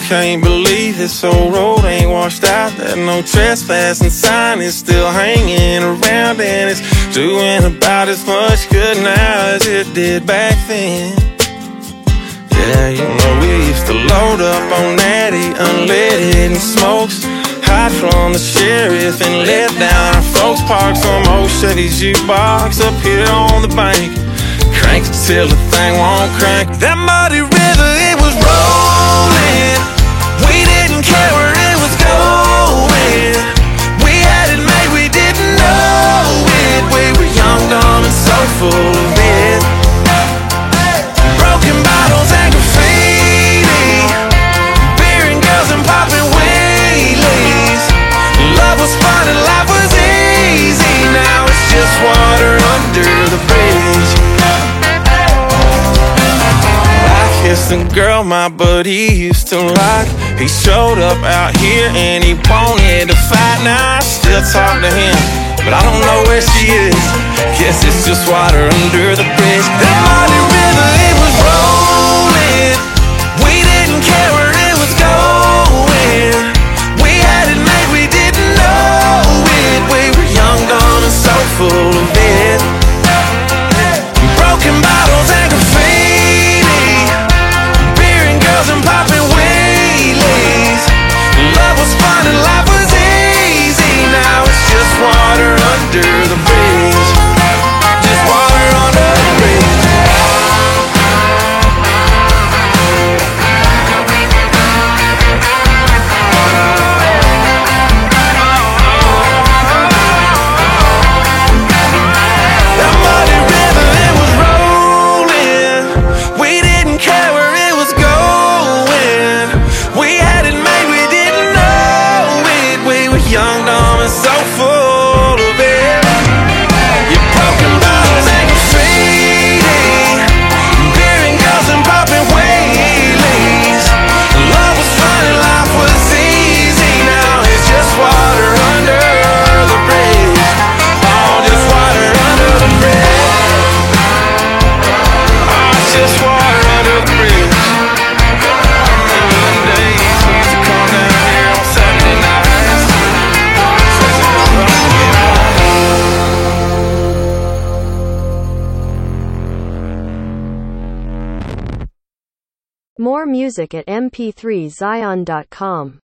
can't believe this old road ain't washed out, that no trespassing sign is still hanging around, and it's doing about as much good now as it did back then. Yeah, you know we used to load up on natty, unleaded and smokes, hide from the sheriff and let down our folks. Park some old Chevy jukebox up here on the bank, crank it till the thing won't crank. That muddy river, it was rolling, we didn't care where it was going. We had it made, we didn't know it. We were young, dumb, and so full of it. Broken bottles and graffiti, beer and girls and popping wheelies. Love was fun and life was easy. Now it's just water under the bridge. Kissed a girl my buddy used to like. He showed up out here and he wanted to fight. Now I still talk to him, but I don't know where she is. Guess it's just water under the bridge. That muddy river, it was rolling, we didn't care where it was going. We had it made, we didn't know it. We were young, dumb, and so full of it. Broken bottles and graffiti, and popping wheelies. Love was fun and life was easy. Now it's just water under the bridge. Just water under the bridge. That muddy river, it was rolling, we didn't care where it was going. We had it made, we didn't know it. We were young, dumb, and so full of it. You're broken bottles and graffiti, beer and girls and popping wheelies. Love was fun and life was easy. Now it's just water under the bridge. Oh, just water under the bridge. Oh, it's just water under the bridge. More music at mp3zion.com.